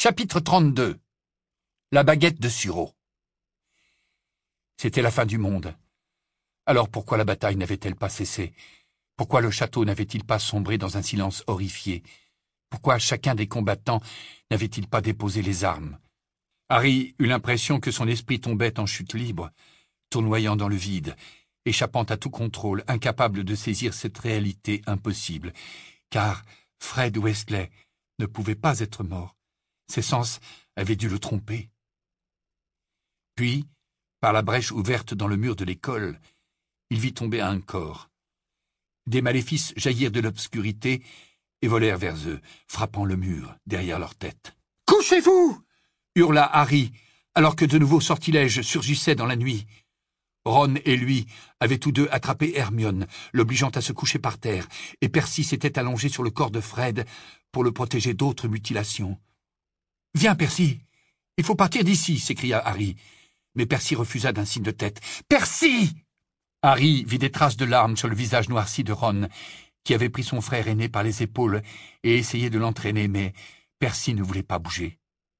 Chapitre 32. La baguette de Suro. C'était la fin du monde. Alors pourquoi la bataille n'avait-elle pas cessé? Pourquoi le château n'avait-il pas sombré dans un silence horrifié? Pourquoi chacun des combattants n'avait-il pas déposé les armes? Harry eut l'impression que son esprit tombait en chute libre, tournoyant dans le vide, échappant à tout contrôle, incapable de saisir cette réalité impossible, car Fred Weasley ne pouvait pas être mort. Ses sens avaient dû le tromper. Puis, par la brèche ouverte dans le mur de l'école, il vit tomber un corps. Des maléfices jaillirent de l'obscurité et volèrent vers eux, frappant le mur derrière leur tête. « Couchez-vous » hurla Harry, alors que de nouveaux sortilèges surgissaient dans la nuit. Ron et lui avaient tous deux attrapé Hermione, l'obligeant à se coucher par terre, et Percy s'était allongé sur le corps de Fred pour le protéger d'autres mutilations. « Viens, Percy, il faut partir d'ici » s'écria Harry. Mais Percy refusa d'un signe de tête. « Percy !» Harry vit des traces de larmes sur le visage noirci de Ron, qui avait pris son frère aîné par les épaules et essayé de l'entraîner, mais Percy ne voulait pas bouger.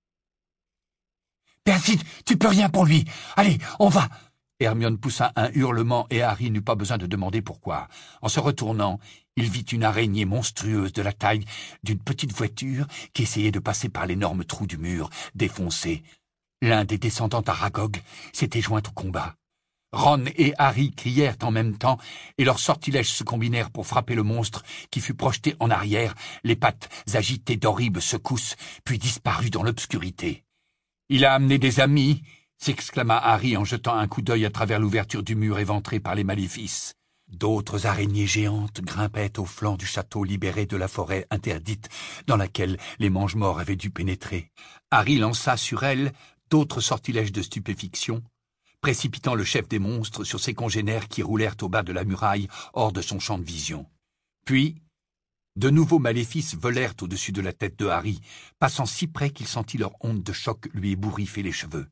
« Percy, tu peux rien pour lui. Allez, on va !» Hermione poussa un hurlement et Harry n'eut pas besoin de demander pourquoi. En se retournant, il vit une araignée monstrueuse de la taille d'une petite voiture qui essayait de passer par l'énorme trou du mur, défoncé. L'un des descendants d'Aragog s'était joint au combat. Ron et Harry crièrent en même temps et leurs sortilèges se combinèrent pour frapper le monstre qui fut projeté en arrière, les pattes agitées d'horribles secousses, puis disparut dans l'obscurité. « Il a amené des amis !» s'exclama Harry en jetant un coup d'œil à travers l'ouverture du mur éventré par les maléfices. D'autres araignées géantes grimpaient au flanc du château libéré de la forêt interdite dans laquelle les mange-morts avaient dû pénétrer. Harry lança sur elles d'autres sortilèges de stupéfiction, précipitant le chef des monstres sur ses congénères qui roulèrent au bas de la muraille hors de son champ de vision. Puis, de nouveaux maléfices volèrent au-dessus de la tête de Harry, passant si près qu'il sentit leur onde de choc lui ébouriffer les cheveux.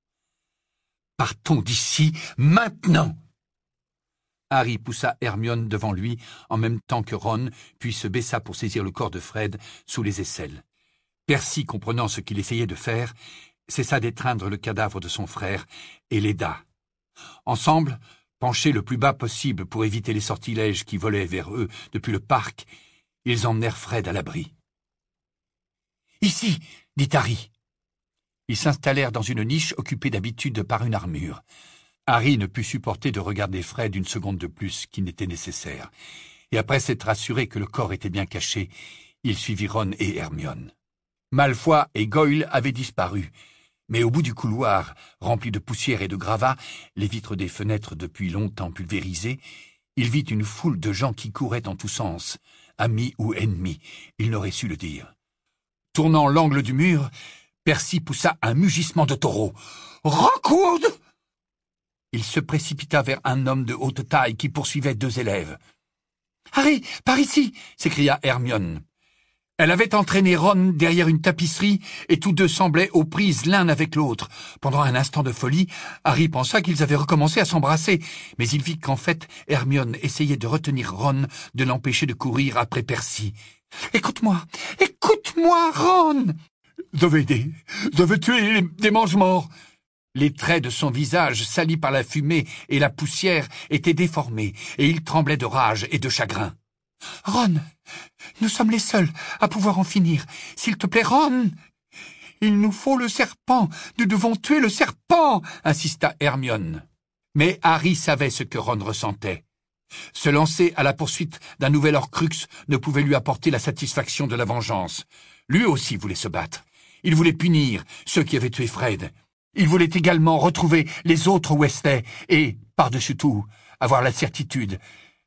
« Partons d'ici, maintenant !» Harry poussa Hermione devant lui en même temps que Ron, puis se baissa pour saisir le corps de Fred sous les aisselles. Percy, comprenant ce qu'il essayait de faire, cessa d'étreindre le cadavre de son frère et l'aida. Ensemble, penchés le plus bas possible pour éviter les sortilèges qui volaient vers eux depuis le parc, ils emmenèrent Fred à l'abri. « Ici !» dit Harry. Ils s'installèrent dans une niche occupée d'habitude par une armure. Harry ne put supporter de regarder Fred une seconde de plus qu'il n'était nécessaire, et après s'être assuré que le corps était bien caché, il suivit Ron et Hermione. Malfoy et Goyle avaient disparu, mais au bout du couloir, rempli de poussière et de gravats, les vitres des fenêtres depuis longtemps pulvérisées, il vit une foule de gens qui couraient en tous sens, amis ou ennemis, il n'aurait su le dire. Tournant l'angle du mur, Percy poussa un mugissement de taureau. « Rockwood !» Il se précipita vers un homme de haute taille qui poursuivait deux élèves. « Harry, par ici !» s'écria Hermione. Elle avait entraîné Ron derrière une tapisserie et tous deux semblaient aux prises l'un avec l'autre. Pendant un instant de folie, Harry pensa qu'ils avaient recommencé à s'embrasser, mais il vit qu'en fait, Hermione essayait de retenir Ron, de l'empêcher de courir après Percy. « Écoute-moi, Ron !»« Je vais tuer des mange-morts !» Les traits de son visage, salis par la fumée et la poussière, étaient déformés, et il tremblait de rage et de chagrin. « Ron, nous sommes les seuls à pouvoir en finir. S'il te plaît, Ron !»« Il nous faut le serpent. Nous devons tuer le serpent !» insista Hermione. Mais Harry savait ce que Ron ressentait. Se lancer à la poursuite d'un nouvel Horcrux ne pouvait lui apporter la satisfaction de la vengeance. Lui aussi voulait se battre. Il voulait punir ceux qui avaient tué Fred. Il voulait également retrouver les autres Weasley et, par-dessus tout, avoir la certitude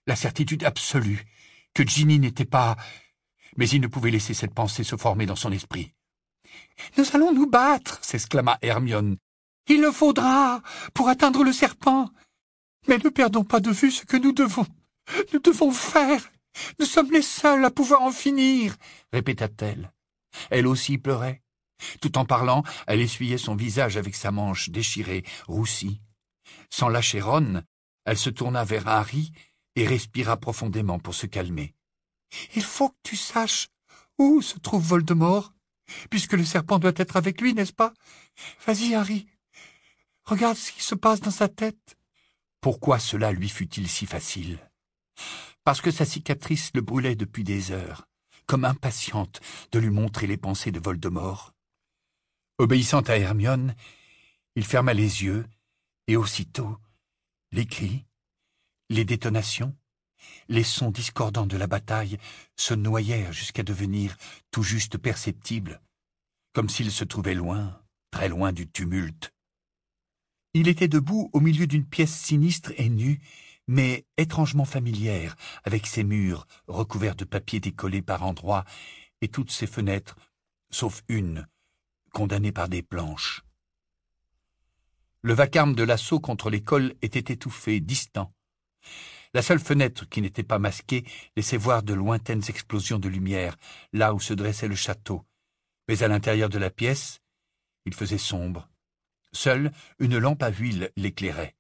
absolue, que Ginny n'était pas... Mais il ne pouvait laisser cette pensée se former dans son esprit. « Nous allons nous battre !» s'exclama Hermione. « Il le faudra pour atteindre le serpent. Mais ne perdons pas de vue ce que nous devons faire. Nous sommes les seuls à pouvoir en finir !» répéta-t-elle. Elle aussi pleurait. Tout en parlant, elle essuyait son visage avec sa manche déchirée, roussie. Sans lâcher Ron, elle se tourna vers Harry et respira profondément pour se calmer. « Il faut que tu saches où se trouve Voldemort. puisque le serpent doit être avec lui, n'est-ce pas? Vas-y, Harry. Regarde ce qui se passe dans sa tête. » Pourquoi cela lui fut-il si facile? Parce que sa cicatrice le brûlait depuis des heures, comme impatiente de lui montrer les pensées de Voldemort. Obéissant à Hermione, il ferma les yeux, et aussitôt, les cris, les détonations, les sons discordants de la bataille se noyèrent jusqu'à devenir tout juste perceptibles, comme s'il se trouvait loin, très loin du tumulte. Il était debout au milieu d'une pièce sinistre et nue, mais étrangement familière, avec ses murs recouverts de papier décollé par endroits et toutes ses fenêtres, sauf une, condamnée par des planches. Le vacarme de l'assaut contre l'école était étouffé, distant. La seule fenêtre qui n'était pas masquée laissait voir de lointaines explosions de lumière, là où se dressait le château. Mais à l'intérieur de la pièce, il faisait sombre. Seule une lampe à huile l'éclairait.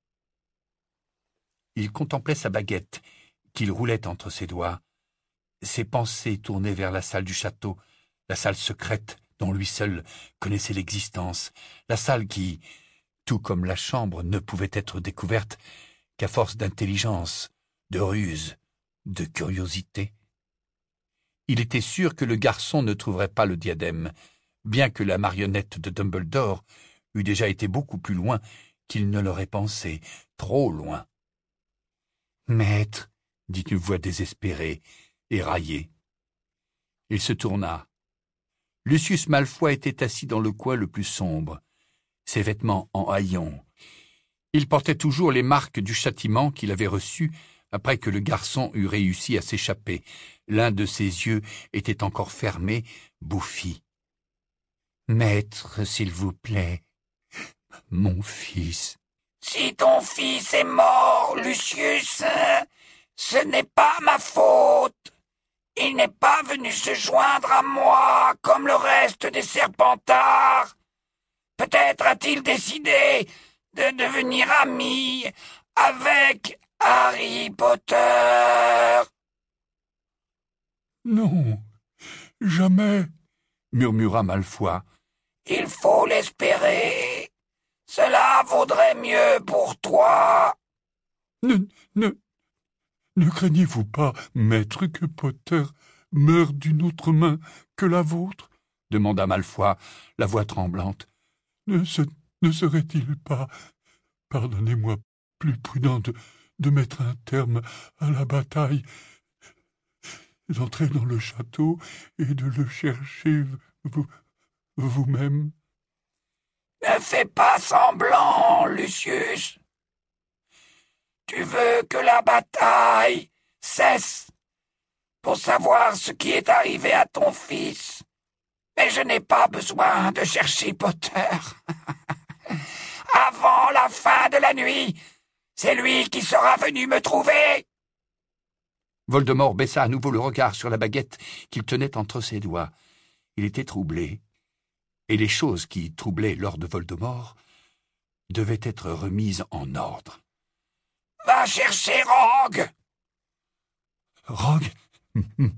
Il contemplait sa baguette, qu'il roulait entre ses doigts. Ses pensées tournaient vers la salle du château, la salle secrète dont lui seul connaissait l'existence, la salle qui, tout comme la chambre, ne pouvait être découverte qu'à force d'intelligence, de ruse, de curiosité. Il était sûr que le garçon ne trouverait pas le diadème, bien que la marionnette de Dumbledore eût déjà été beaucoup plus loin qu'il ne l'aurait pensé, trop loin. « Maître, » dit une voix désespérée, éraillée. Il se tourna. Lucius Malfoy était assis dans le coin le plus sombre, ses vêtements en haillons. Il portait toujours les marques du châtiment qu'il avait reçu après que le garçon eut réussi à s'échapper. L'un de ses yeux était encore fermé, bouffi. « Maître, s'il vous plaît, mon fils. »« Si ton fils est mort, Lucius, ce n'est pas ma faute. Il n'est pas venu se joindre à moi comme le reste des Serpentards. Peut-être a-t-il décidé de devenir ami avec Harry Potter. »« Non, jamais, » murmura Malfoy. « Il faut l'espérer. Cela vaudrait mieux pour toi. » « Ne craignez-vous pas, maître, que Potter meure d'une autre main que la vôtre ?» demanda Malfoy, la voix tremblante. « Ne serait-il pas, pardonnez-moi, plus prudent de mettre un terme à la bataille, d'entrer dans le château et de le chercher vous-même ?» ?»« Ne fais pas semblant, Lucius. Tu veux que la bataille cesse pour savoir ce qui est arrivé à ton fils. Mais je n'ai pas besoin de chercher Potter. Avant la fin de la nuit, c'est lui qui sera venu me trouver. » Voldemort baissa à nouveau le regard sur la baguette qu'il tenait entre ses doigts. Il était troublé, et les choses qui troublaient Lord Voldemort devaient être remises en ordre. « Va chercher Rogue. »« Rogue, maître. »«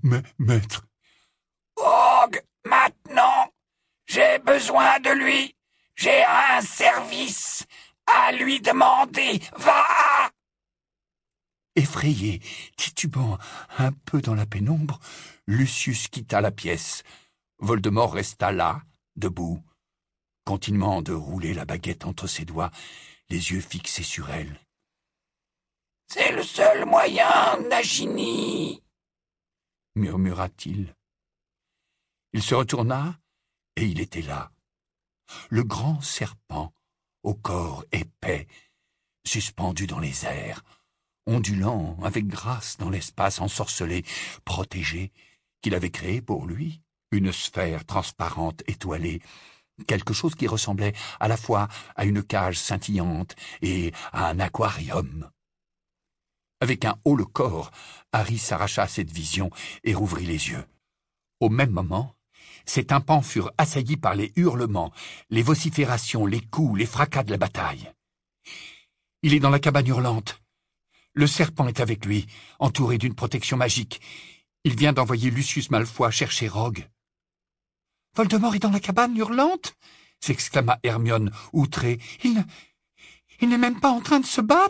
Rogue, maintenant. J'ai besoin de lui. J'ai un service à lui demander. Va !» Effrayé, titubant un peu dans la pénombre, Lucius quitta la pièce. Voldemort resta là, debout, continuant de rouler la baguette entre ses doigts, les yeux fixés sur elle. « C'est le seul moyen, Nagini, » murmura-t-il. Il se retourna, et il était là. Le grand serpent, au corps épais, suspendu dans les airs, ondulant avec grâce dans l'espace ensorcelé, protégé, qu'il avait créé pour lui, une sphère transparente étoilée, quelque chose qui ressemblait à la fois à une cage scintillante et à un aquarium. Avec un haut-le-corps, Harry s'arracha à cette vision et rouvrit les yeux. Au même moment, ses tympans furent assaillis par les hurlements, les vociférations, les coups, les fracas de la bataille. Il est dans la cabane hurlante. Le serpent est avec lui, entouré d'une protection magique. Il vient d'envoyer Lucius Malfoy chercher Rogue. « Voldemort est dans la cabane hurlante ?» s'exclama Hermione, outrée. « Il n'est même pas en train de se battre !»«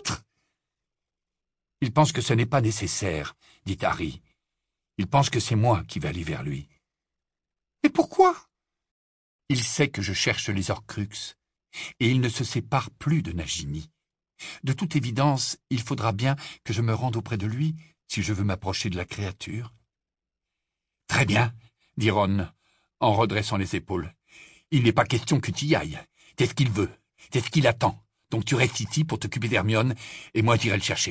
Il pense que ce n'est pas nécessaire, » dit Harry. « Il pense que c'est moi qui vais aller vers lui. »« Mais pourquoi ?»« Il sait que je cherche les Horcruxes, et il ne se sépare plus de Nagini. De toute évidence, il faudra bien que je me rende auprès de lui si je veux m'approcher de la créature. »« Très bien, » dit Ron, en redressant les épaules. « Il n'est pas question que tu y ailles. C'est ce qu'il veut, c'est ce qu'il attend. Donc tu restes ici pour t'occuper d'Hermione, et moi j'irai le chercher. »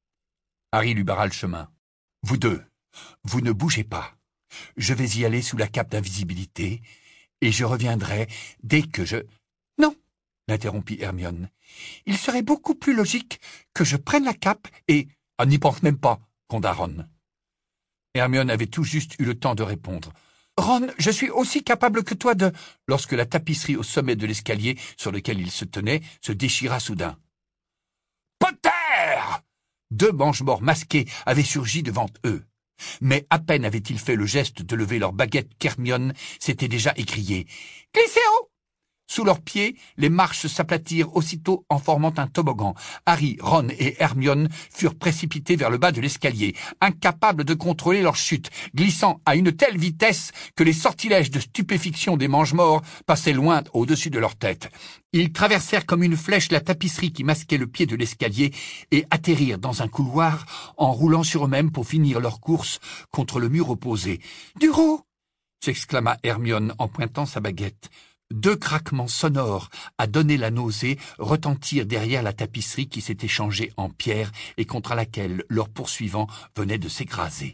Harry lui barra le chemin. « Vous deux, vous ne bougez pas. Je vais y aller sous la cape d'invisibilité, et je reviendrai dès que je... »« Non, » l'interrompit Hermione. « Il serait beaucoup plus logique que je prenne la cape et... »« Ah, n'y pense même pas, » gronda Ron. Hermione avait tout juste eu le temps de répondre. « Ron, je suis aussi capable que toi de... » lorsque la tapisserie au sommet de l'escalier sur lequel il se tenait se déchira soudain. « Potter !» Deux mange-morts masqués avaient surgi devant eux. Mais à peine avaient-ils fait le geste de lever leur baguette qu'Hermione s'était déjà écriée « Glissez haut !» Sous leurs pieds, les marches s'aplatirent aussitôt en formant un toboggan. Harry, Ron et Hermione furent précipités vers le bas de l'escalier, incapables de contrôler leur chute, glissant à une telle vitesse que les sortilèges de stupéfiction des mange-morts passaient loin au-dessus de leur tête. Ils traversèrent comme une flèche la tapisserie qui masquait le pied de l'escalier et atterrirent dans un couloir en roulant sur eux-mêmes pour finir leur course contre le mur opposé. « Duro !» s'exclama Hermione en pointant sa baguette. Deux craquements sonores à donner la nausée retentirent derrière la tapisserie qui s'était changée en pierre et contre laquelle leur poursuivant venait de s'écraser.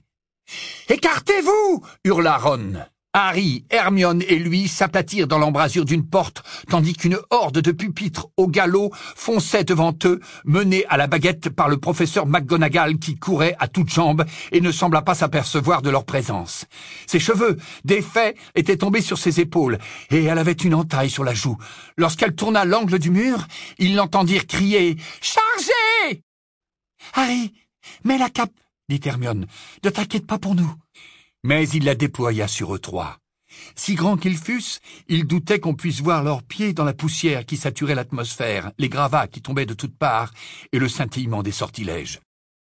« Écartez-vous » hurla Ron. Harry, Hermione et lui s'aplatirent dans l'embrasure d'une porte, tandis qu'une horde de pupitres au galop fonçait devant eux, menée à la baguette par le professeur McGonagall qui courait à toutes jambes et ne sembla pas s'apercevoir de leur présence. Ses cheveux, défaits, étaient tombés sur ses épaules, et elle avait une entaille sur la joue. Lorsqu'elle tourna l'angle du mur, ils l'entendirent crier « Chargez !»« Harry, mets la cape !» dit Hermione. « Ne t'inquiète pas pour nous. » Mais il la déploya sur eux trois. Si grands qu'ils fussent, ils doutaient qu'on puisse voir leurs pieds dans la poussière qui saturait l'atmosphère, les gravats qui tombaient de toutes parts et le scintillement des sortilèges.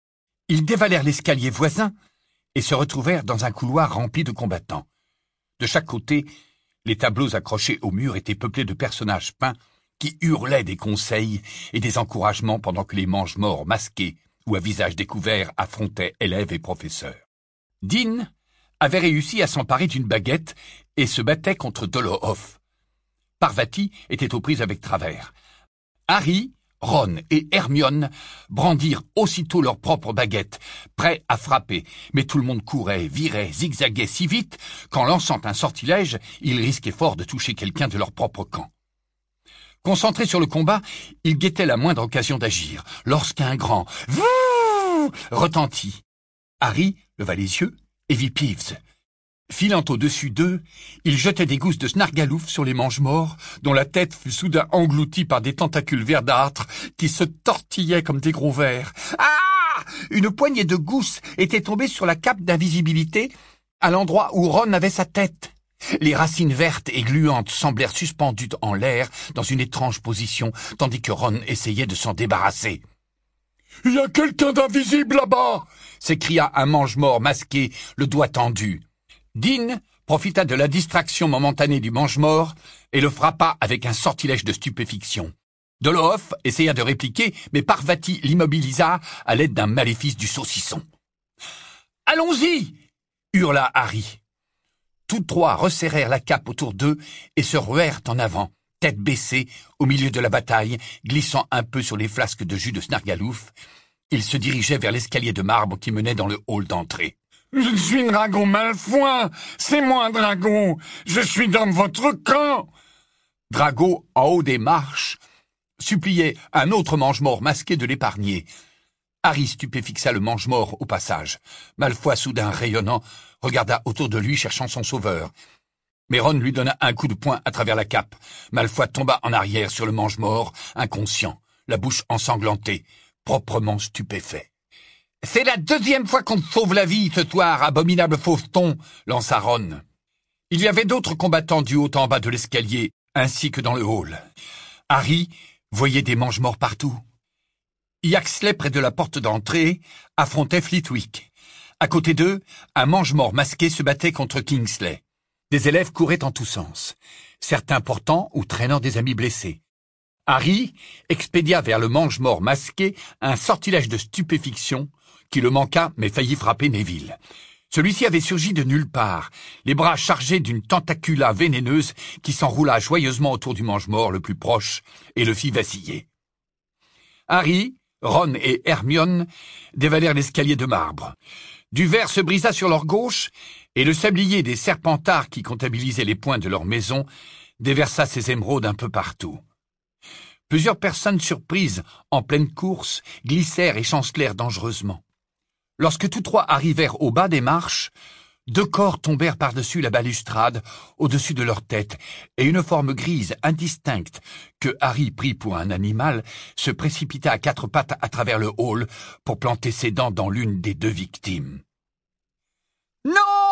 Ils dévalèrent l'escalier voisin et se retrouvèrent dans un couloir rempli de combattants. De chaque côté, les tableaux accrochés au mur étaient peuplés de personnages peints qui hurlaient des conseils et des encouragements pendant que les mange-morts masqués ou à visage découvert affrontaient élèves et professeurs. Dean avait réussi à s'emparer d'une baguette et se battait contre Dolohov. Parvati était aux prises avec Travers. Harry, Ron et Hermione brandirent aussitôt leurs propres baguettes, prêts à frapper, mais tout le monde courait, virait, zigzaguait si vite qu'en lançant un sortilège, ils risquaient fort de toucher quelqu'un de leur propre camp. Concentrés sur le combat, ils guettaient la moindre occasion d'agir, lorsqu'un grand « Vouh !» retentit. Harry leva les yeux et vit Peeves. Filant au-dessus d'eux, il jetait des gousses de snargalouf sur les mange-morts, dont la tête fut soudain engloutie par des tentacules verdâtres qui se tortillaient comme des gros vers. Ah ! Une poignée de gousses était tombée sur la cape d'invisibilité, à l'endroit où Ron avait sa tête. Les racines vertes et gluantes semblèrent suspendues en l'air dans une étrange position, tandis que Ron essayait de s'en débarrasser. « Il y a quelqu'un d'invisible là-bas !» s'écria un mange-mort masqué, le doigt tendu. Dean profita de la distraction momentanée du mange-mort et le frappa avec un sortilège de stupéfiction. Dolohov essaya de répliquer, mais Parvati l'immobilisa à l'aide d'un maléfice du saucisson. « Allons-y !» hurla Harry. Tous trois resserrèrent la cape autour d'eux et se ruèrent en avant, tête baissée, au milieu de la bataille, glissant un peu sur les flasques de jus de snargalouf. Ils se dirigeaient vers l'escalier de marbre qui menait dans le hall d'entrée. « Je suis Drago Malfoy, c'est moi Drago, je suis dans votre camp !» Drago, en haut des marches, suppliait un autre mange-mort masqué de l'épargner. Harry stupéfixa le mange-mort au passage. Malfoy, soudain rayonnant, regarda autour de lui cherchant son sauveur. Mais Ron lui donna un coup de poing à travers la cape. Malfoy tomba en arrière sur le mange-mort, inconscient, la bouche ensanglantée, proprement stupéfait. « C'est la deuxième fois qu'on te sauve la vie ce soir, abominable fauveton !» lança Ron. Il y avait d'autres combattants du haut en bas de l'escalier, ainsi que dans le hall. Harry voyait des mange-morts partout. Yaxley, près de la porte d'entrée, affrontait Flitwick. À côté d'eux, un mange-mort masqué se battait contre Kingsley. Des élèves couraient en tous sens, certains portant ou traînant des amis blessés. Harry expédia vers le mange-mort masqué un sortilège de stupéfiction qui le manqua mais faillit frapper Neville. Celui-ci avait surgi de nulle part, les bras chargés d'une tentacula vénéneuse qui s'enroula joyeusement autour du mange-mort le plus proche et le fit vaciller. Harry, Ron et Hermione dévalèrent l'escalier de marbre. Du verre se brisa sur leur gauche et le sablier des serpentards qui comptabilisaient les points de leur maison déversa ses émeraudes un peu partout. Plusieurs personnes surprises en pleine course glissèrent et chancelèrent dangereusement. Lorsque tous trois arrivèrent au bas des marches, 2 corps tombèrent par-dessus la balustrade, au-dessus de leur tête, et une forme grise indistincte, que Harry prit pour un animal, se précipita à 4 pattes à travers le hall pour planter ses dents dans l'une des 2 victimes. « Non !»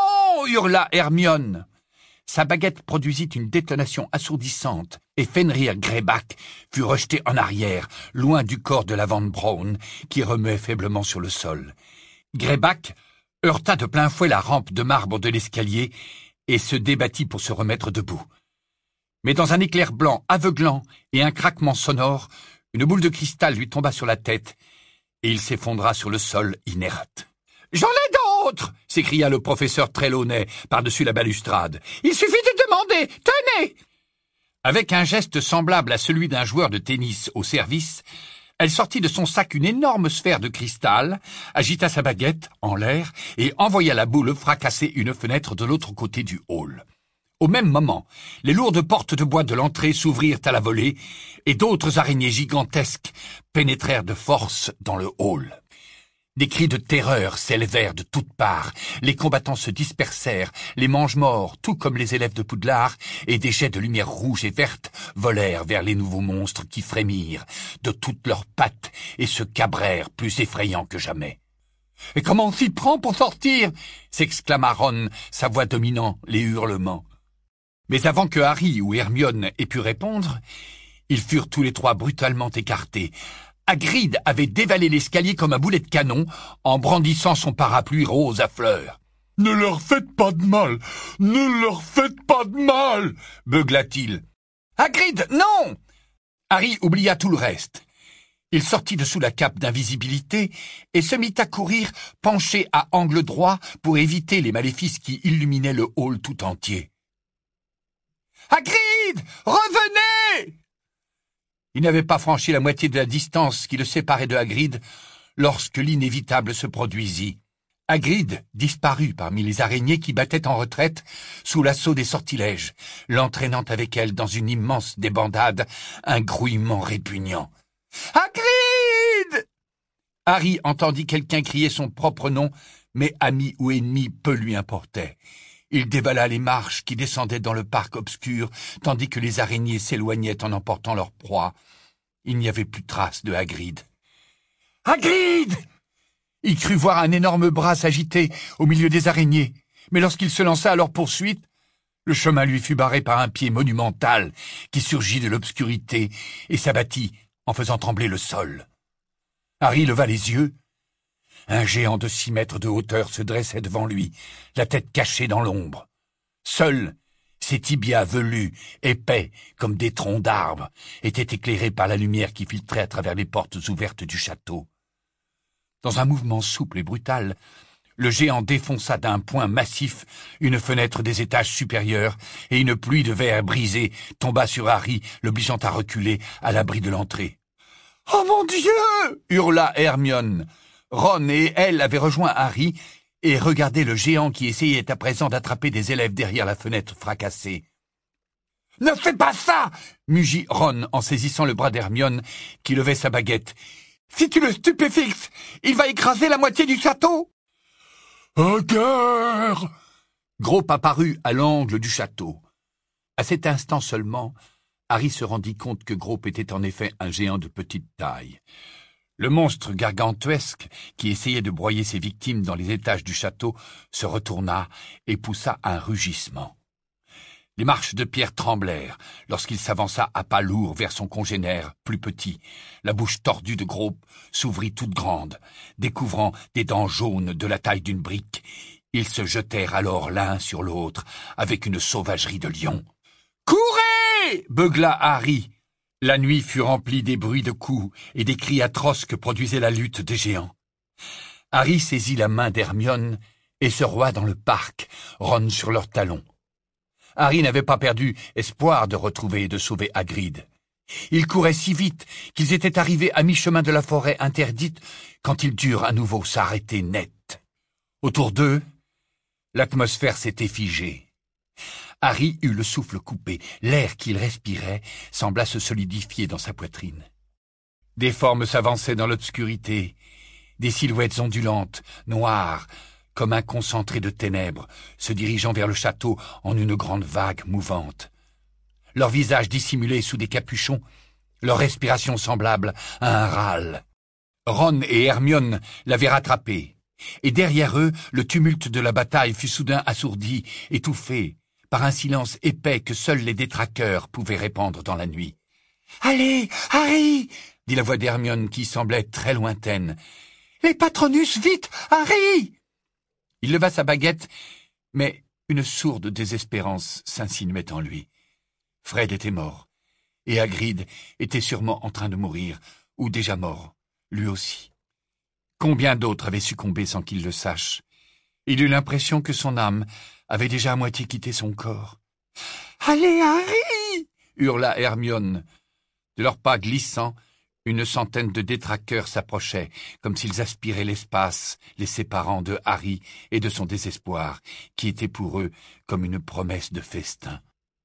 hurla Hermione. Sa baguette produisit une détonation assourdissante, et Fenrir Greyback fut rejeté en arrière, loin du corps de la Van Braun, qui remuait faiblement sur le sol. Greyback heurta de plein fouet la rampe de marbre de l'escalier et se débattit pour se remettre debout. Mais dans un éclair blanc aveuglant et un craquement sonore, une boule de cristal lui tomba sur la tête et il s'effondra sur le sol inerte. « J'en ai d'autres !» s'écria le professeur Trelawney par-dessus la balustrade. « Il suffit de demander. Tenez !» Avec un geste semblable à celui d'un joueur de tennis au service, elle sortit de son sac une énorme sphère de cristal, agita sa baguette en l'air et envoya la boule fracasser une fenêtre de l'autre côté du hall. Au même moment, les lourdes portes de bois de l'entrée s'ouvrirent à la volée et d'autres araignées gigantesques pénétrèrent de force dans le hall. Des cris de terreur s'élevèrent de toutes parts, les combattants se dispersèrent, les mange-morts, tout comme les élèves de Poudlard, et des jets de lumière rouge et verte volèrent vers les nouveaux monstres qui frémirent de toutes leurs pattes et se cabrèrent plus effrayants que jamais. « Et comment on s'y prend pour sortir ?» s'exclama Ron, sa voix dominant les hurlements. Mais avant que Harry ou Hermione aient pu répondre, ils furent tous les 3 brutalement écartés. Hagrid avait dévalé l'escalier comme un boulet de canon en brandissant son parapluie rose à fleurs. « Ne leur faites pas de mal! Ne leur faites pas de mal !» beugla-t-il. « Hagrid, non !» Harry oublia tout le reste. Il sortit de sous la cape d'invisibilité et se mit à courir penché à angle droit pour éviter les maléfices qui illuminaient le hall tout entier. « Hagrid, revenez !» Il n'avait pas franchi la moitié de la distance qui le séparait de Hagrid lorsque l'inévitable se produisit. Hagrid disparut parmi les araignées qui battaient en retraite sous l'assaut des sortilèges, l'entraînant avec elles dans une immense débandade, un grouillement répugnant. « Hagrid !» Harry entendit quelqu'un crier son propre nom, mais ami ou ennemi peu lui importait. Il dévala les marches qui descendaient dans le parc obscur, tandis que les araignées s'éloignaient en emportant leur proie. Il n'y avait plus trace de Hagrid. « Hagrid !» Il crut voir un énorme bras s'agiter au milieu des araignées, mais lorsqu'il se lança à leur poursuite, le chemin lui fut barré par un pied monumental qui surgit de l'obscurité et s'abattit en faisant trembler le sol. Harry leva les yeux. Un géant de 6 mètres de hauteur se dressait devant lui, la tête cachée dans l'ombre. Seuls ses tibias velus, épais comme des troncs d'arbres, étaient éclairés par la lumière qui filtrait à travers les portes ouvertes du château. Dans un mouvement souple et brutal, le géant défonça d'un poing massif une fenêtre des étages supérieurs et une pluie de verre brisé tomba sur Harry, l'obligeant à reculer à l'abri de l'entrée. « Oh mon Dieu !» hurla Hermione. Ron et elle avaient rejoint Harry et regardaient le géant qui essayait à présent d'attraper des élèves derrière la fenêtre fracassée. « Ne fais pas ça !» mugit Ron en saisissant le bras d'Hermione qui levait sa baguette. « Si tu le stupéfixes, il va écraser la moitié du château !» « À guerre !» Grope apparut à l'angle du château. À cet instant seulement, Harry se rendit compte que Grope était en effet un géant de petite taille. Le monstre gargantuesque, qui essayait de broyer ses victimes dans les étages du château, se retourna et poussa un rugissement. Les marches de pierre tremblèrent lorsqu'il s'avança à pas lourds vers son congénère, plus petit. La bouche tordue de Grope s'ouvrit toute grande, découvrant des dents jaunes de la taille d'une brique. Ils se jetèrent alors l'un sur l'autre avec une sauvagerie de lion. « Courez !» beugla Harry. La nuit fut remplie des bruits de coups et des cris atroces que produisait la lutte des géants. Harry saisit la main d'Hermione et se rua dans le parc, Ron sur leurs talons. Harry n'avait pas perdu espoir de retrouver et de sauver Hagrid. Ils couraient si vite qu'ils étaient arrivés à mi-chemin de la forêt interdite quand ils durent à nouveau s'arrêter net. Autour d'eux, l'atmosphère s'était figée. Harry eut le souffle coupé. L'air qu'il respirait sembla se solidifier dans sa poitrine. Des formes s'avançaient dans l'obscurité, des silhouettes ondulantes, noires, comme un concentré de ténèbres, se dirigeant vers le château en une grande vague mouvante. Leurs visages dissimulés sous des capuchons, leur respiration semblable à un râle. Ron et Hermione l'avaient rattrapé, et derrière eux, le tumulte de la bataille fut soudain assourdi, étouffé, par un silence épais que seuls les détraqueurs pouvaient répandre dans la nuit. « Allez, Harry !» dit la voix d'Hermione qui semblait très lointaine. « Les Patronus, vite, Harry !» Il leva sa baguette, mais une sourde désespérance s'insinuait en lui. Fred était mort, et Hagrid était sûrement en train de mourir, ou déjà mort, lui aussi. Combien d'autres avaient succombé sans qu'il le sache? Il eut l'impression que son âme avait déjà à moitié quitté son corps. « Allez, Harry !» hurla Hermione. De leurs pas glissants, une centaine de détraqueurs s'approchaient, comme s'ils aspiraient l'espace, les séparant de Harry et de son désespoir, qui était pour eux comme une promesse de festin.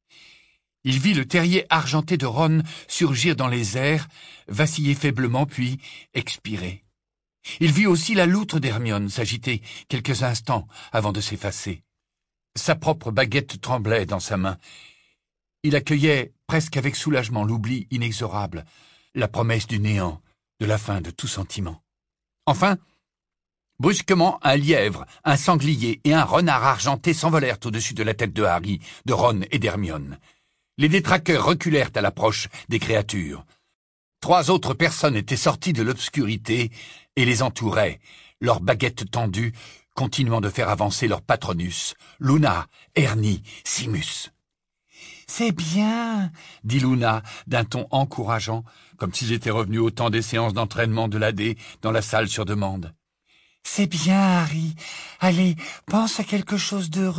Il vit le terrier argenté de Ron surgir dans les airs, vaciller faiblement, puis expirer. Il vit aussi la loutre d'Hermione s'agiter quelques instants avant de s'effacer. Sa propre baguette tremblait dans sa main. Il accueillait presque avec soulagement l'oubli inexorable, la promesse du néant, de la fin de tout sentiment. Enfin, brusquement, un lièvre, un sanglier et un renard argenté s'envolèrent au-dessus de la tête de Harry, de Ron et d'Hermione. Les détraqueurs reculèrent à l'approche des créatures. 3 autres personnes étaient sorties de l'obscurité et les entouraient, leurs baguettes tendues, continuant de faire avancer leur Patronus, Luna, Ernie, Simus. « C'est bien, » dit Luna d'un ton encourageant, comme s'ils étaient revenus au temps des séances d'entraînement de l'AD dans la salle sur demande. « C'est bien, Harry. Allez, pense à quelque chose d'heureux. »«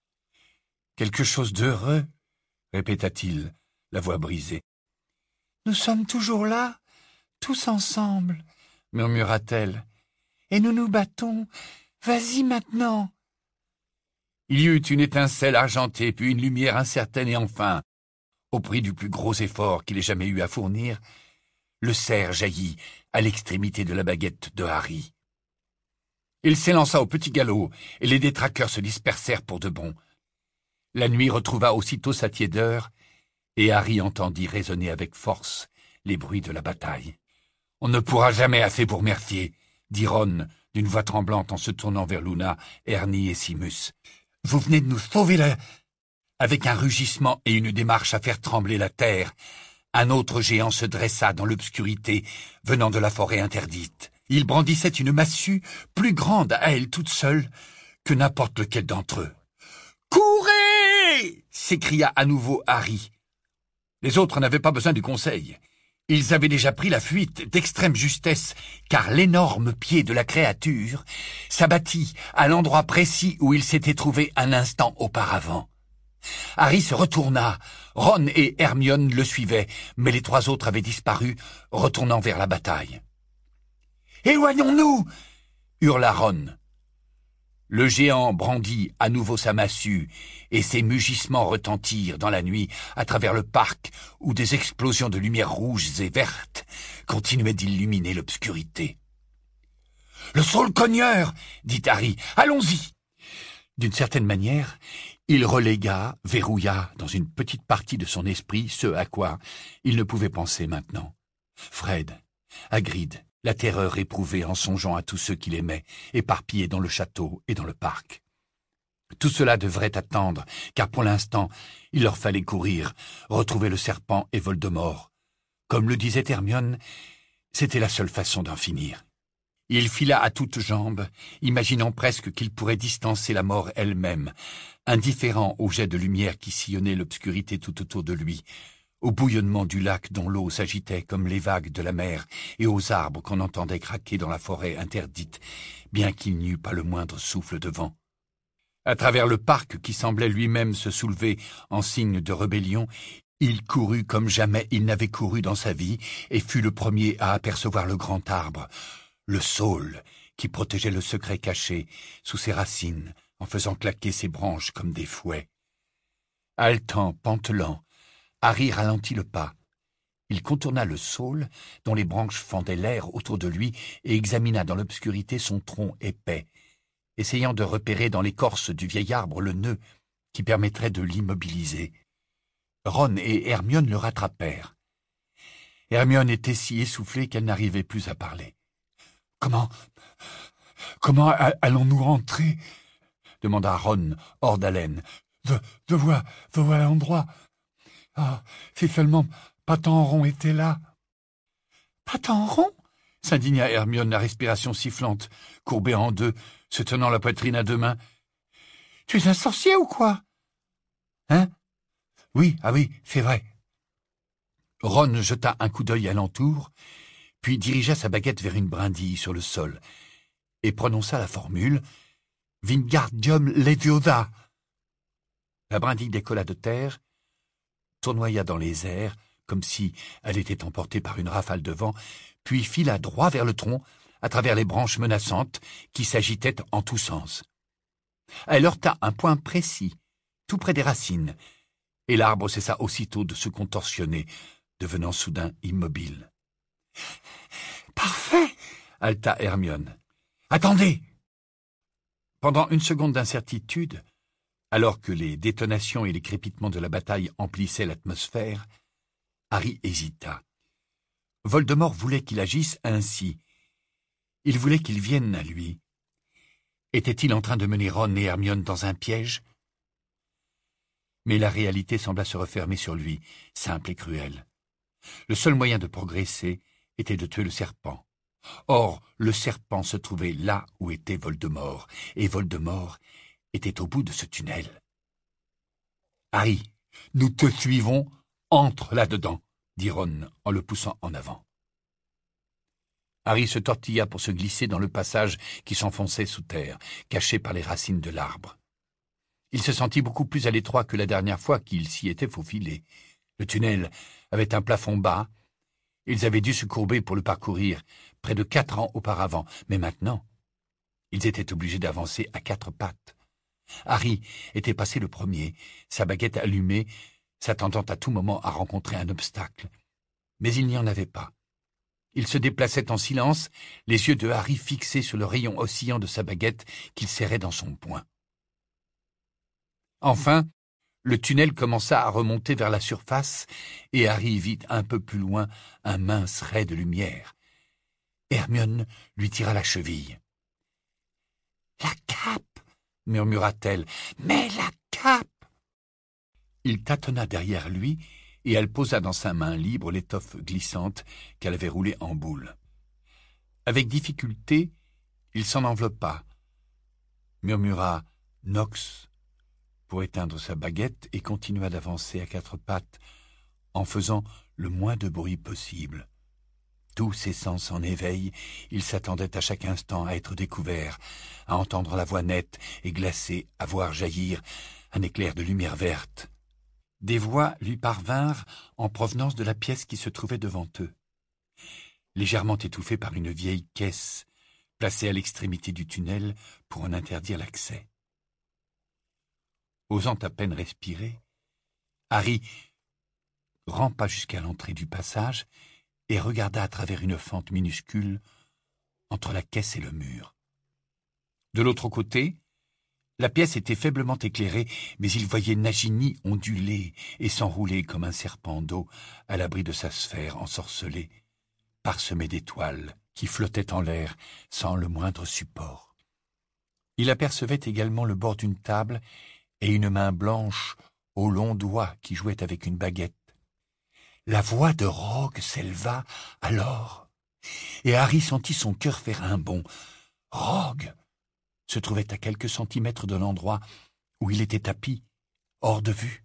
Quelque chose d'heureux ?» répéta-t-il, la voix brisée. « Nous sommes toujours là, tous ensemble, » murmura-t-elle. « Et nous nous battons. Vas-y maintenant. » Il y eut une étincelle argentée, puis une lumière incertaine, et enfin, au prix du plus gros effort qu'il ait jamais eu à fournir, le cerf jaillit à l'extrémité de la baguette de Harry. Il s'élança au petit galop, et les détraqueurs se dispersèrent pour de bon. La nuit retrouva aussitôt sa tiédeur, et Harry entendit résonner avec force les bruits de la bataille. « On ne pourra jamais assez vous remercier, » dit Ron d'une voix tremblante en se tournant vers Luna, Ernie et Simus. « Vous venez de nous sauver là !» Avec un rugissement et une démarche à faire trembler la terre, un autre géant se dressa dans l'obscurité, venant de la forêt interdite. Il brandissait une massue plus grande à elle toute seule que n'importe lequel d'entre eux. « Courez !» s'écria à nouveau Harry. Les autres n'avaient pas besoin du conseil. Ils avaient déjà pris la fuite d'extrême justesse, car l'énorme pied de la créature s'abattit à l'endroit précis où il s'était trouvé un instant auparavant. Harry se retourna. Ron et Hermione le suivaient, mais les 3 autres avaient disparu, retournant vers la bataille. « Éloignons-nous !» hurla Ron. Le géant brandit à nouveau sa massue, et ses mugissements retentirent dans la nuit à travers le parc où des explosions de lumière rouges et vertes continuaient d'illuminer l'obscurité. « Le saule-cogneur !» dit Harry. « Allons-y !» D'une certaine manière, il relégua, verrouilla dans une petite partie de son esprit ce à quoi il ne pouvait penser maintenant. Fred, Hagrid, la terreur éprouvée en songeant à tous ceux qu'il aimait, éparpillés dans le château et dans le parc. Tout cela devrait attendre, car pour l'instant, il leur fallait courir, retrouver le serpent et Voldemort. Comme le disait Hermione, c'était la seule façon d'en finir. Il fila à toutes jambes, imaginant presque qu'il pourrait distancer la mort elle-même, indifférent aux jets de lumière qui sillonnaient l'obscurité tout autour de lui, au bouillonnement du lac dont l'eau s'agitait comme les vagues de la mer, et aux arbres qu'on entendait craquer dans la forêt interdite, bien qu'il n'y eût pas le moindre souffle de vent. À travers le parc qui semblait lui-même se soulever en signe de rébellion, il courut comme jamais il n'avait couru dans sa vie, et fut le premier à apercevoir le grand arbre, le saule, qui protégeait le secret caché sous ses racines, en faisant claquer ses branches comme des fouets. Haletant, pantelant, Harry ralentit le pas. Il contourna le saule, dont les branches fendaient l'air autour de lui, et examina dans l'obscurité son tronc épais, essayant de repérer dans l'écorce du vieil arbre le nœud qui permettrait de l'immobiliser. Ron et Hermione le rattrapèrent. Hermione était si essoufflée qu'elle n'arrivait plus à parler. « Comment allons-nous rentrer ?» demanda Ron, hors d'haleine. « De voilà l'endroit. Ah, si seulement Patenron était là. »« Patenron ?» s'indigna Hermione, la respiration sifflante, courbée en deux, se tenant la poitrine à deux mains. « Tu es un sorcier ou quoi ?»« Hein ? Oui, c'est vrai. » Ron jeta un coup d'œil alentour, puis dirigea sa baguette vers une brindille sur le sol, et prononça la formule « Wingardium Leviosa ». La brindille décolla de terre, tournoya dans les airs, comme si elle était emportée par une rafale de vent, puis fila droit vers le tronc, à travers les branches menaçantes qui s'agitaient en tous sens. Elle heurta un point précis, tout près des racines, et l'arbre cessa aussitôt de se contorsionner, devenant soudain immobile. « Parfait !» haleta Hermione. « Attendez !» Pendant une seconde d'incertitude, alors que les détonations et les crépitements de la bataille emplissaient l'atmosphère, Harry hésita. Voldemort voulait qu'il agisse ainsi. Il voulait qu'il vienne à lui. Était-il en train de mener Ron et Hermione dans un piège ? Mais la réalité sembla se refermer sur lui, simple et cruelle. Le seul moyen de progresser était de tuer le serpent. Or, le serpent se trouvait là où était Voldemort, et Voldemort était au bout de ce tunnel. « Harry, nous te suivons, entre là-dedans !» dit Ron en le poussant en avant. Harry se tortilla pour se glisser dans le passage qui s'enfonçait sous terre, caché par les racines de l'arbre. Il se sentit beaucoup plus à l'étroit que la dernière fois qu'il s'y était faufilé. Le tunnel avait un plafond bas. Ils avaient dû se courber pour le parcourir près de 4 ans auparavant, mais maintenant, ils étaient obligés d'avancer à 4 pattes. Harry était passé le premier, sa baguette allumée, s'attendant à tout moment à rencontrer un obstacle. Mais il n'y en avait pas. Il se déplaçait en silence, les yeux de Harry fixés sur le rayon oscillant de sa baguette qu'il serrait dans son poing. Enfin, le tunnel commença à remonter vers la surface et Harry vit un peu plus loin un mince ray de lumière. Hermione lui tira la cheville. « La cape !» murmura-t-elle. « Mais la cape !» Il tâtonna derrière lui et elle posa dans sa main libre l'étoffe glissante qu'elle avait roulée en boule. Avec difficulté, il s'en enveloppa, murmura « Nox » pour éteindre sa baguette et continua d'avancer à 4 pattes en faisant le moins de bruit possible. Tous ses sens en éveil, il s'attendait à chaque instant à être découvert, à entendre la voix nette et glacée, à voir jaillir un éclair de lumière verte. Des voix lui parvinrent en provenance de la pièce qui se trouvait devant eux, légèrement étouffée par une vieille caisse placée à l'extrémité du tunnel pour en interdire l'accès. Osant à peine respirer, Harry rampa jusqu'à l'entrée du passage et regarda à travers une fente minuscule entre la caisse et le mur. De l'autre côté, la pièce était faiblement éclairée, mais il voyait Nagini onduler et s'enrouler comme un serpent d'eau à l'abri de sa sphère ensorcelée, parsemée d'étoiles qui flottaient en l'air sans le moindre support. Il apercevait également le bord d'une table et une main blanche aux longs doigts qui jouait avec une baguette. La voix de Rogue s'éleva alors, et Harry sentit son cœur faire un bond. Rogue se trouvait à quelques centimètres de l'endroit où il était tapi, hors de vue.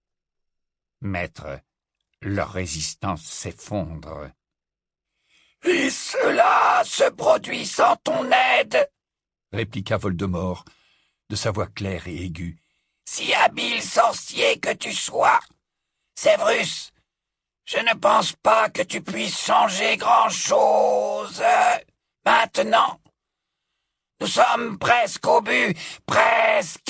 « Maître, leur résistance s'effondre. »« Et cela se produit sans ton aide » répliqua Voldemort, de sa voix claire et aiguë. « Si habile sorcier que tu sois, Séverus, je ne pense pas que tu puisses changer grand-chose. Maintenant, nous sommes presque au but, presque. »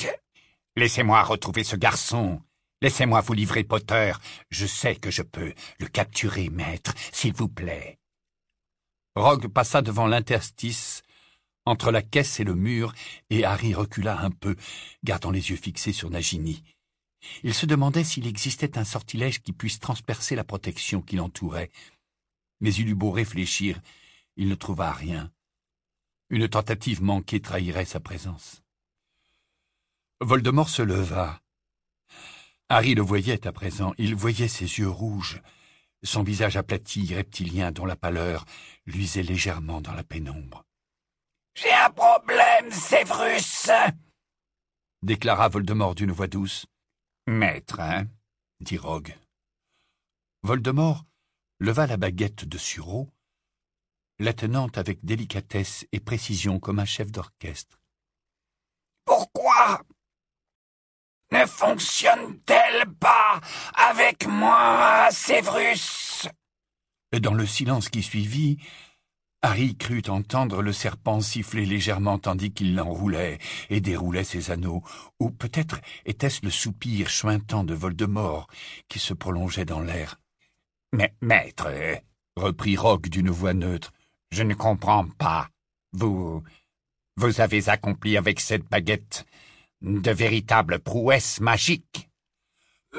« Laissez-moi retrouver ce garçon. Laissez-moi vous livrer Potter. Je sais que je peux le capturer, maître, s'il vous plaît. » Rogue passa devant l'interstice entre la caisse et le mur, et Harry recula un peu, gardant les yeux fixés sur Nagini. Il se demandait s'il existait un sortilège qui puisse transpercer la protection qui l'entourait. Mais il eut beau réfléchir, il ne trouva rien. Une tentative manquée trahirait sa présence. Voldemort se leva. Harry le voyait à présent, il voyait ses yeux rouges, son visage aplati, reptilien dont la pâleur luisait légèrement dans la pénombre. « J'ai un problème, Séverus !» déclara Voldemort d'une voix douce. « Maître, hein ?» dit Rogue. Voldemort leva la baguette de Sureau, la tenant avec délicatesse et précision comme un chef d'orchestre. « Pourquoi ne fonctionne-t-elle pas avec moi, Séverus ?» Dans le silence qui suivit, Harry crut entendre le serpent siffler légèrement tandis qu'il l'enroulait et déroulait ses anneaux, ou peut-être était-ce le soupir chuintant de Voldemort qui se prolongeait dans l'air. « Mais, maître, » reprit Rogue d'une voix neutre, « je ne comprends pas. Vous avez accompli avec cette baguette de véritables prouesses magiques. »« Non !»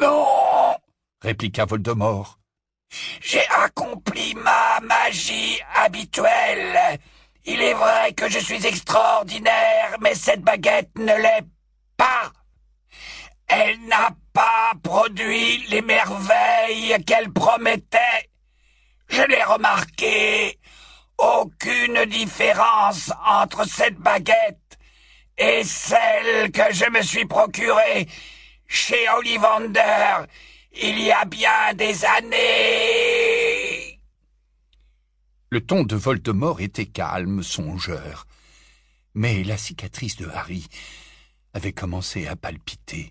répliqua Voldemort. « J'ai accompli ma magie habituelle. Il est vrai que je suis extraordinaire, mais cette baguette ne l'est pas. Elle n'a pas produit les merveilles qu'elle promettait. Je l'ai remarqué. Aucune différence entre cette baguette et celle que je me suis procurée chez Ollivander il y a bien des années. » Le ton de Voldemort était calme, songeur, mais la cicatrice de Harry avait commencé à palpiter.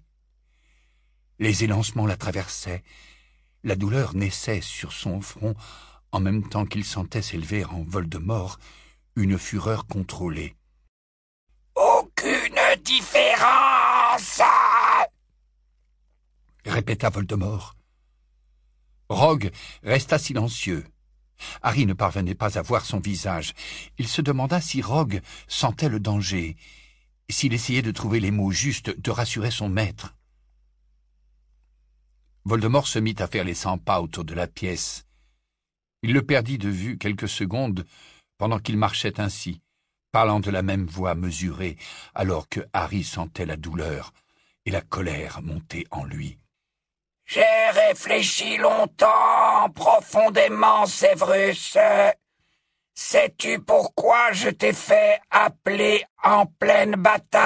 Les élancements la traversaient, la douleur naissait sur son front en même temps qu'il sentait s'élever en Voldemort une fureur contrôlée. « Aucune différence !» répéta Voldemort. Rogue resta silencieux. Harry ne parvenait pas à voir son visage. Il se demanda si Rogue sentait le danger, s'il essayait de trouver les mots justes de rassurer son maître. Voldemort se mit à faire les 100 pas autour de la pièce. Il le perdit de vue quelques secondes pendant qu'il marchait ainsi, parlant de la même voix mesurée, alors que Harry sentait la douleur et la colère monter en lui. « J'ai réfléchi longtemps, profondément, Séverus. Sais-tu pourquoi je t'ai fait appeler en pleine bataille ?»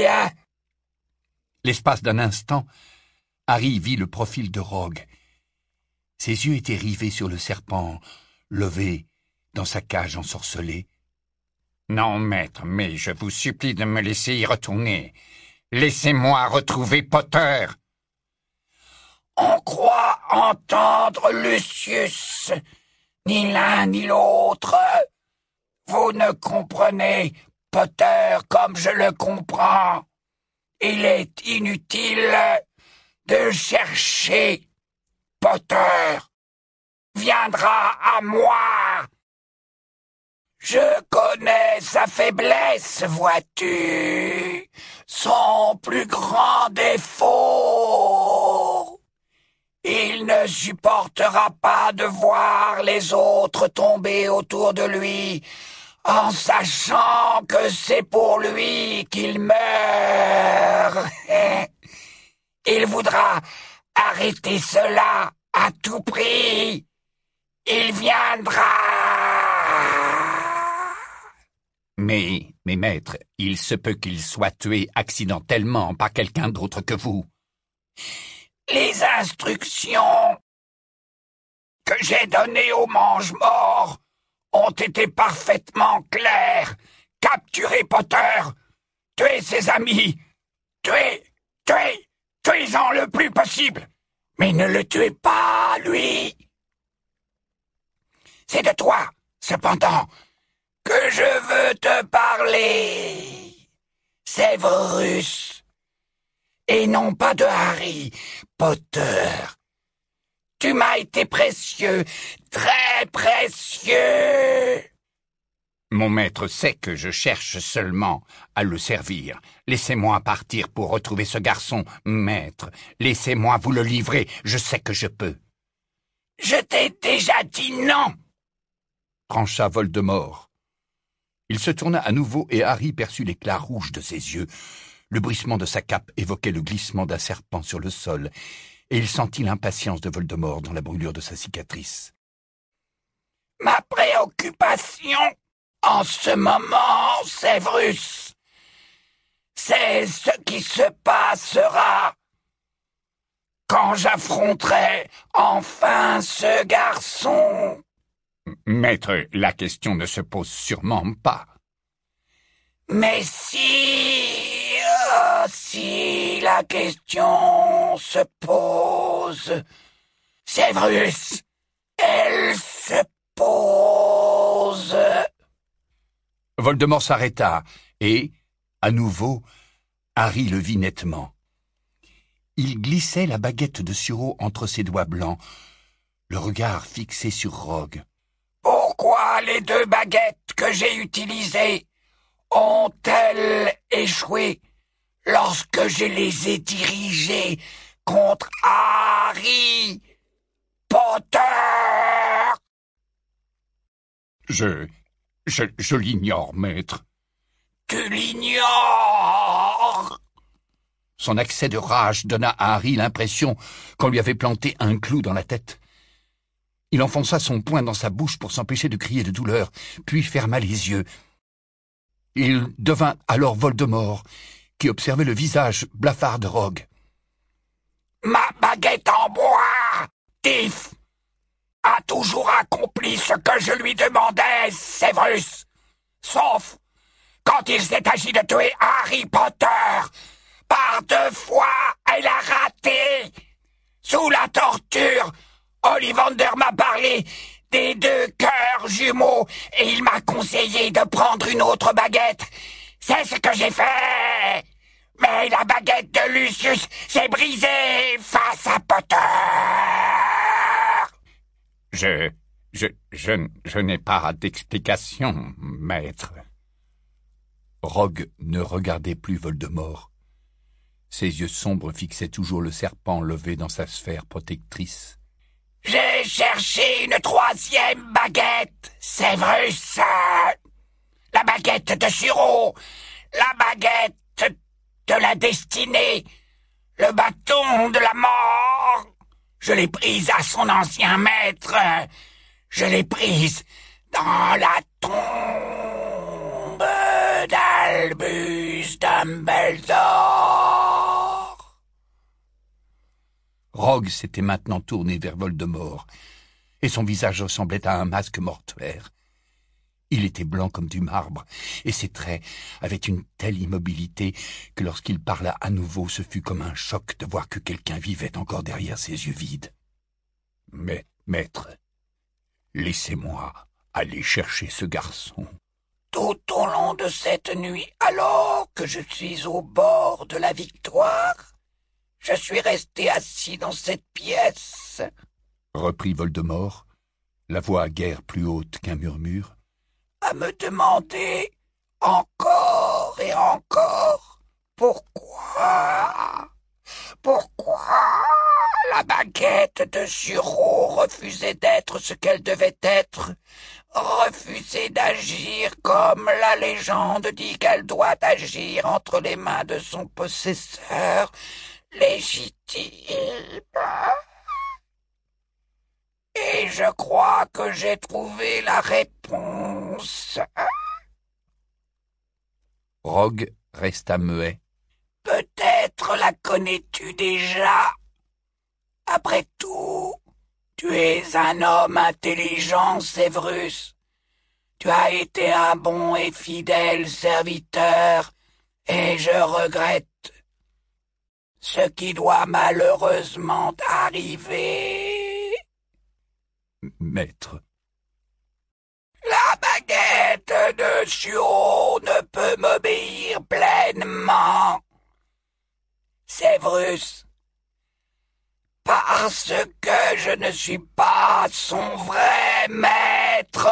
L'espace d'un instant, Harry vit le profil de Rogue. Ses yeux étaient rivés sur le serpent, levé dans sa cage ensorcelée. « Non, maître, mais je vous supplie de me laisser y retourner. Laissez-moi retrouver Potter. » On croit entendre Lucius, ni l'un ni l'autre. Vous ne comprenez Potter comme je le comprends. Il est inutile de chercher. Potter viendra à moi. Je connais sa faiblesse, vois-tu, son plus grand défaut. Il ne supportera pas de voir les autres tomber autour de lui en sachant que c'est pour lui qu'il meurt. Il voudra arrêter cela à tout prix. Il viendra. Mais maître, il se peut qu'il soit tué accidentellement par quelqu'un d'autre que vous. Les instructions que j'ai données au mange-mort ont été parfaitement claires. Capturez Potter, tuez ses amis, tuez-en le plus possible, mais ne le tuez pas, lui. C'est de toi, cependant, que je veux te parler, Severus, et non pas de Harry Potter. Tu m'as été précieux, très précieux. Mon maître sait que je cherche seulement à le servir. Laissez-moi partir pour retrouver ce garçon, maître. Laissez-moi vous le livrer, je sais que je peux. Je t'ai déjà dit non, trancha Voldemort. Il se tourna à nouveau et Harry perçut l'éclat rouge de ses yeux. Le bruissement de sa cape évoquait le glissement d'un serpent sur le sol, et il sentit l'impatience de Voldemort dans la brûlure de sa cicatrice. Ma préoccupation en ce moment, Severus, c'est ce qui se passera quand j'affronterai enfin ce garçon. Maître, la question ne se pose sûrement pas. Mais si la question se pose, Severus, elle se pose. Voldemort s'arrêta et, à nouveau, Harry le vit nettement. Il glissait la baguette de sureau entre ses doigts blancs, le regard fixé sur Rogue. Pourquoi les 2 baguettes que j'ai utilisées ont-elles échoué lorsque je les ai dirigées contre Harry Potter? Je l'ignore, maître. Tu l'ignores? Son accès de rage donna à Harry l'impression qu'on lui avait planté un clou dans la tête. Il enfonça son poing dans sa bouche pour s'empêcher de crier de douleur, puis ferma les yeux. Il devint alors Voldemort, qui observait le visage blafard de Rogue. Ma baguette en bois, Tiff, a toujours accompli ce que je lui demandais, Severus, sauf quand il s'est agi de tuer Harry Potter. Par 2 fois, elle a raté. Sous la torture, Ollivander m'a parlé des 2 cœurs jumeaux et il m'a conseillé de prendre une autre baguette. C'est ce que j'ai fait. Mais la baguette de Lucius s'est brisée face à Potter. Je n'ai pas d'explication, maître. Rogue ne regardait plus Voldemort. Ses yeux sombres fixaient toujours le serpent levé dans sa sphère protectrice. J'ai cherché une 3e baguette, Severus. La baguette de Suro, la baguette de la destinée, le bâton de la mort. Je l'ai prise à son ancien maître. Je l'ai prise dans la tombe d'Albus Dumbledore. Rogue s'était maintenant tourné vers Voldemort, et son visage ressemblait à un masque mortuaire. Il était blanc comme du marbre, et ses traits avaient une telle immobilité que lorsqu'il parla à nouveau, ce fut comme un choc de voir que quelqu'un vivait encore derrière ses yeux vides. « Mais, maître, laissez-moi aller chercher ce garçon. » Tout au long de cette nuit, alors que je suis au bord de la victoire, je suis resté assis dans cette pièce, reprit Voldemort, la voix guère plus haute qu'un murmure, à me demander encore et encore pourquoi la baguette de Suro refusait d'être ce qu'elle devait être refuser d'agir comme la légende dit qu'elle doit agir entre les mains de son possesseur légitime. Et je crois que j'ai trouvé la réponse. Rogue resta muet. Peut-être la connais-tu déjà. Après tout, tu es un homme intelligent, Séverus. Tu as été un bon et fidèle serviteur, et je regrette ce qui doit malheureusement arriver. Maître. La baguette de Suro ne peut m'obéir pleinement. Séverus, parce que je ne suis pas son vrai maître.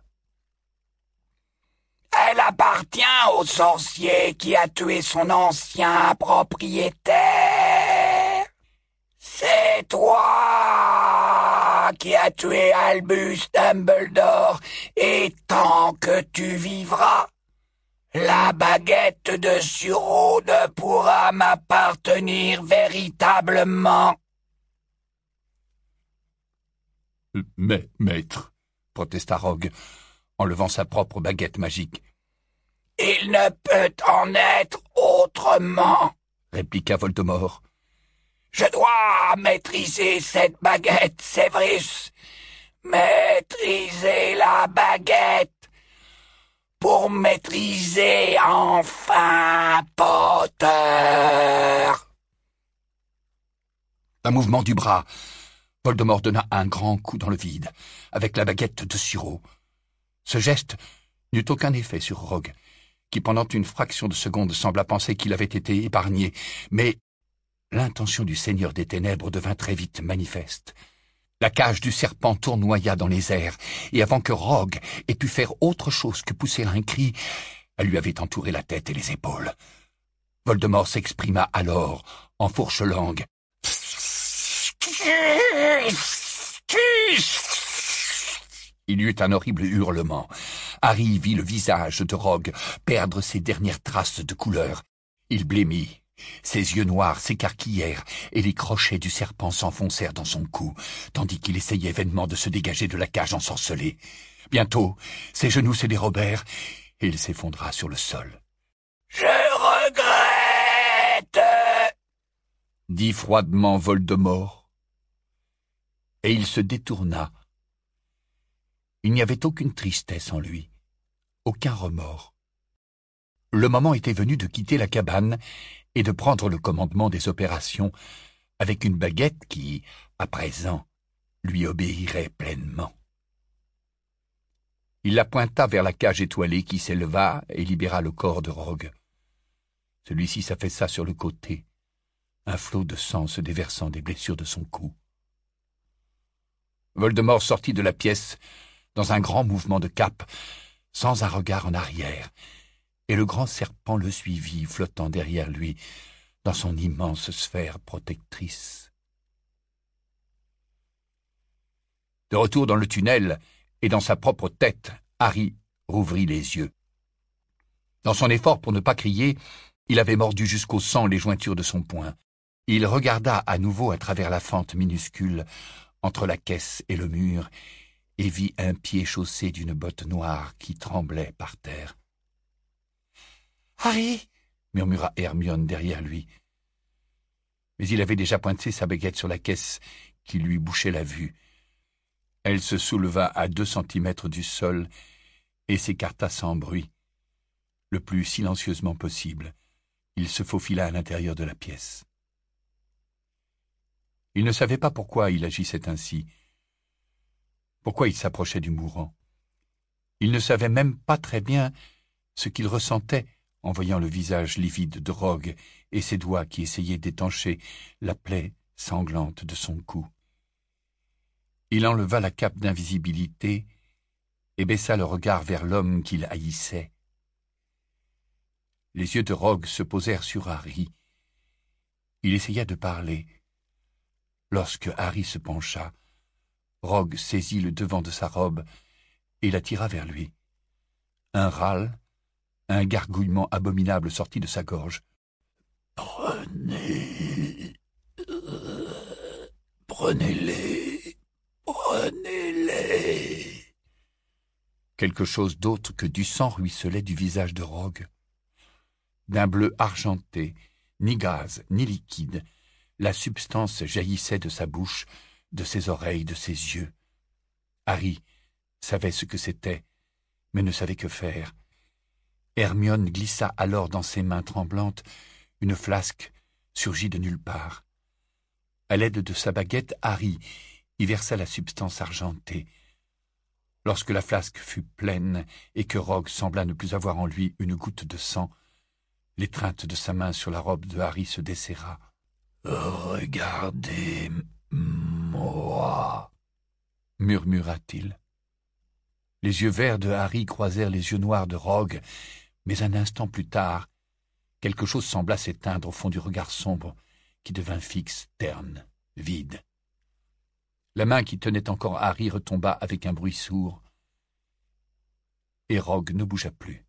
Elle appartient au sorcier qui a tué son ancien propriétaire. C'est toi qui as tué Albus Dumbledore, et tant que tu vivras, la baguette de Suro ne pourra m'appartenir véritablement. Mais, maître, protesta Rogue, en levant sa propre baguette magique. Il ne peut en être autrement, répliqua Voldemort. Je dois maîtriser cette baguette, Séverus. Maîtriser la baguette pour maîtriser enfin Potter. Un mouvement du bras. Voldemort donna un grand coup dans le vide, avec la baguette de Suro. Ce geste n'eut aucun effet sur Rogue, qui pendant une fraction de seconde sembla penser qu'il avait été épargné, mais l'intention du Seigneur des Ténèbres devint très vite manifeste. La cage du serpent tournoya dans les airs, et avant que Rogue ait pu faire autre chose que pousser un cri, elle lui avait entouré la tête et les épaules. Voldemort s'exprima alors en fourche-langue. Il y eut un horrible hurlement. Harry vit le visage de Rogue perdre ses dernières traces de couleur. Il blêmit. Ses yeux noirs s'écarquillèrent et les crochets du serpent s'enfoncèrent dans son cou, tandis qu'il essayait vainement de se dégager de la cage ensorcelée. Bientôt, ses genoux se dérobèrent et il s'effondra sur le sol. « Je regrette !» dit froidement Voldemort. Et il se détourna. Il n'y avait aucune tristesse en lui, aucun remords. Le moment était venu de quitter la cabane et de prendre le commandement des opérations avec une baguette qui, à présent, lui obéirait pleinement. Il la pointa vers la cage étoilée qui s'éleva et libéra le corps de Rogue. Celui-ci s'affaissa sur le côté, un flot de sang se déversant des blessures de son cou. Voldemort sortit de la pièce dans un grand mouvement de cape, sans un regard en arrière, et le grand serpent le suivit, flottant derrière lui, dans son immense sphère protectrice. De retour dans le tunnel, et dans sa propre tête, Harry rouvrit les yeux. Dans son effort pour ne pas crier, il avait mordu jusqu'au sang les jointures de son poing. Il regarda à nouveau à travers la fente minuscule, entre la caisse et le mur, et vit un pied chaussé d'une botte noire qui tremblait par terre. « Harry !» murmura Hermione derrière lui. Mais il avait déjà pointé sa baguette sur la caisse qui lui bouchait la vue. Elle se souleva à 2 centimètres du sol et s'écarta sans bruit. Le plus silencieusement possible, il se faufila à l'intérieur de la pièce. Il ne savait pas pourquoi il agissait ainsi, pourquoi il s'approchait du mourant. Il ne savait même pas très bien ce qu'il ressentait en voyant le visage livide de Rogue et ses doigts qui essayaient d'étancher la plaie sanglante de son cou. Il enleva la cape d'invisibilité et baissa le regard vers l'homme qu'il haïssait. Les yeux de Rogue se posèrent sur Harry. Il essaya de parler. Lorsque Harry se pencha, Rogue saisit le devant de sa robe et la tira vers lui. Un râle, un gargouillement abominable sortit de sa gorge. « Prenez... prenez-les... prenez-les » Quelque chose d'autre que du sang ruisselait du visage de Rogue. D'un bleu argenté, ni gaz, ni liquide, la substance jaillissait de sa bouche, de ses oreilles, de ses yeux. Harry savait ce que c'était, mais ne savait que faire. Hermione glissa alors dans ses mains tremblantes une flasque surgie de nulle part. À l'aide de sa baguette, Harry y versa la substance argentée. Lorsque la flasque fut pleine et que Rogue sembla ne plus avoir en lui une goutte de sang, l'étreinte de sa main sur la robe de Harry se desserra. « Regardez-moi » murmura-t-il. Les yeux verts de Harry croisèrent les yeux noirs de Rogue, mais un instant plus tard, quelque chose sembla s'éteindre au fond du regard sombre, qui devint fixe, terne, vide. La main qui tenait encore Harry retomba avec un bruit sourd, et Rogue ne bougea plus.